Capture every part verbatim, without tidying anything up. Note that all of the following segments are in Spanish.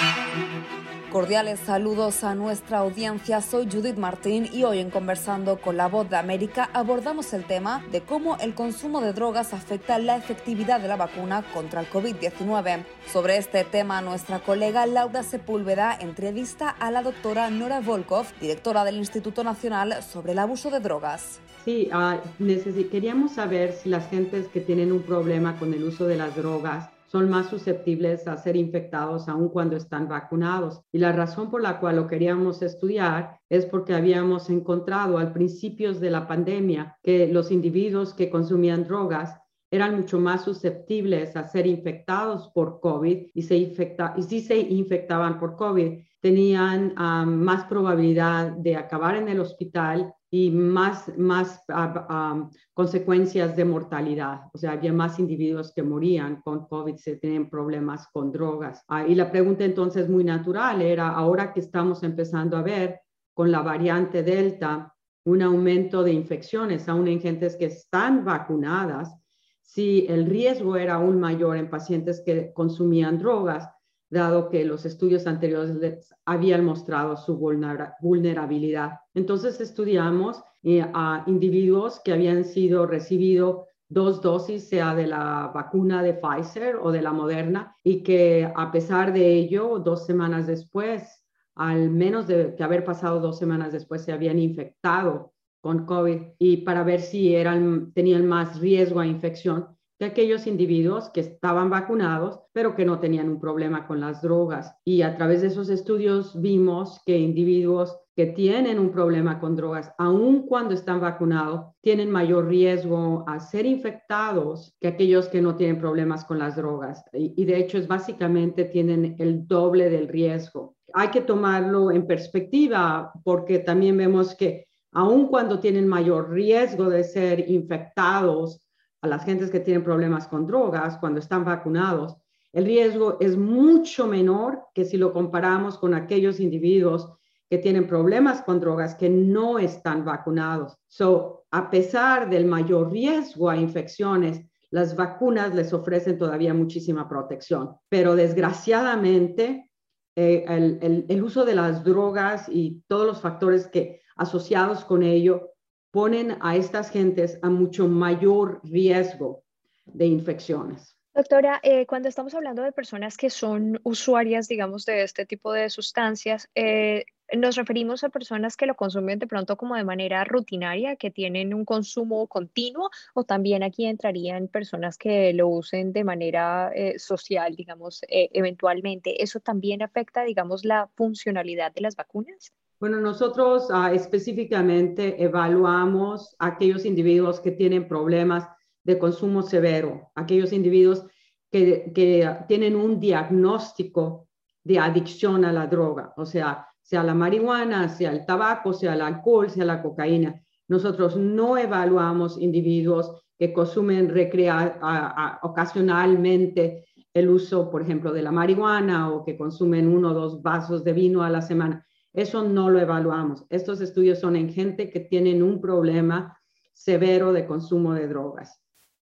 Cordiales saludos a nuestra audiencia, soy Judith Martín y hoy en Conversando con la Voz de América abordamos el tema de cómo el consumo de drogas afecta la efectividad de la vacuna contra el COVID diecinueve. Sobre este tema, nuestra colega Laura Sepúlveda entrevista a la doctora Nora Volkov, directora del Instituto Nacional sobre el Abuso de Drogas. Sí, uh, neces- queríamos saber si las gentes que tienen un problema con el uso de las drogas son más susceptibles a ser infectados aun cuando están vacunados. Y la razón por la cual lo queríamos estudiar es porque habíamos encontrado al principios de la pandemia que los individuos que consumían drogas eran mucho más susceptibles a ser infectados por COVID y, se infecta- y si se infectaban por COVID, tenían um, más probabilidad de acabar en el hospital y más, más uh, um, consecuencias de mortalidad. O sea, había más individuos que morían con COVID, se tenían problemas con drogas. Uh, y la pregunta entonces muy natural era, ahora que estamos empezando a ver con la variante Delta un aumento de infecciones, aún en gentes que están vacunadas, si el riesgo era aún mayor en pacientes que consumían drogas, dado que los estudios anteriores les habían mostrado su vulnerabilidad. Entonces estudiamos eh, a individuos que habían sido recibido dos dosis, sea de la vacuna de Pfizer o de la Moderna, y que a pesar de ello, dos semanas después, al menos de que haber pasado dos semanas después, se habían infectado con COVID, y para ver si eran, tenían más riesgo a infección que aquellos individuos que estaban vacunados, pero que no tenían un problema con las drogas. Y a través de esos estudios vimos que individuos que tienen un problema con drogas, aun cuando están vacunados, tienen mayor riesgo a ser infectados que aquellos que no tienen problemas con las drogas. Y, y de hecho, es básicamente tienen el doble del riesgo. Hay que tomarlo en perspectiva porque también vemos que aun cuando tienen mayor riesgo de ser infectados, a las gentes que tienen problemas con drogas, cuando están vacunados, el riesgo es mucho menor que si lo comparamos con aquellos individuos que tienen problemas con drogas que no están vacunados. So, a pesar del mayor riesgo a infecciones, las vacunas les ofrecen todavía muchísima protección. Pero desgraciadamente, eh, el, el, el uso de las drogas y todos los factores que asociados con ello ponen a estas gentes a mucho mayor riesgo de infecciones. Doctora, eh, cuando estamos hablando de personas que son usuarias, digamos, de este tipo de sustancias, eh, nos referimos a personas que lo consumen de pronto como de manera rutinaria, que tienen un consumo continuo, o también aquí entrarían personas que lo usen de manera eh, social, digamos, eh, eventualmente. ¿Eso también afecta, digamos, la funcionalidad de las vacunas? Bueno, nosotros uh, específicamente evaluamos a aquellos individuos que tienen problemas de consumo severo, aquellos individuos que, que tienen un diagnóstico de adicción a la droga, o sea, sea la marihuana, sea el tabaco, sea el alcohol, sea la cocaína. Nosotros no evaluamos individuos que consumen recrea, a, a, ocasionalmente el uso, por ejemplo, de la marihuana o que consumen uno o dos vasos de vino a la semana. Eso no lo evaluamos. Estos estudios son en gente que tienen un problema severo de consumo de drogas.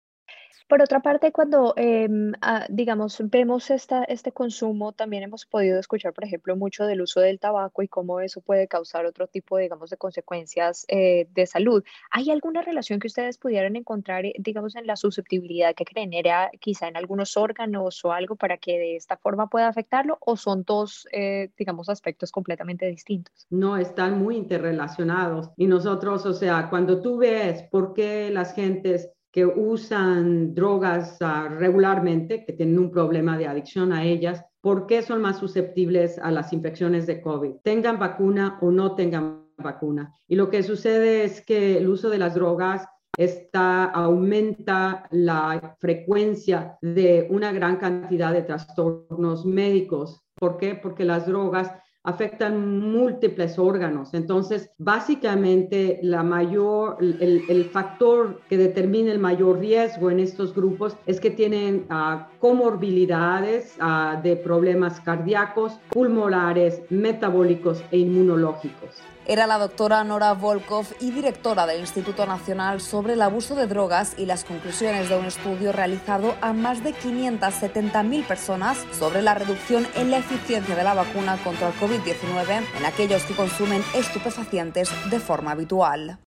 Por otra parte, cuando, em, ah, digamos, vemos esta, este consumo, también hemos podido escuchar, por ejemplo, mucho del uso del tabaco y cómo eso puede causar otro tipo, digamos, de consecuencias eh, de salud. ¿Hay alguna relación que ustedes pudieran encontrar, eh, digamos, en la susceptibilidad que genera quizá en algunos órganos o algo para que de esta forma pueda afectarlo? ¿O son dos, eh, digamos, aspectos completamente distintos? No, están muy interrelacionados. Y nosotros, o sea, cuando tú ves por qué las gentes que usan drogas uh, regularmente, que tienen un problema de adicción a ellas, ¿por qué son más susceptibles a las infecciones de COVID? Tengan vacuna o no tengan vacuna. Y lo que sucede es que el uso de las drogas está, aumenta la frecuencia de una gran cantidad de trastornos médicos. ¿Por qué? Porque las drogas afectan múltiples órganos. Entonces, básicamente, la mayor, el, el factor que determina el mayor riesgo en estos grupos es que tienen uh, comorbilidades uh, de problemas cardíacos, pulmonares, metabólicos e inmunológicos. Era la doctora Nora Volkov y directora del Instituto Nacional sobre el Abuso de Drogas y las conclusiones de un estudio realizado a más de quinientas setenta mil personas sobre la reducción en la eficiencia de la vacuna contra el COVID diecinueve en aquellos que consumen estupefacientes de forma habitual.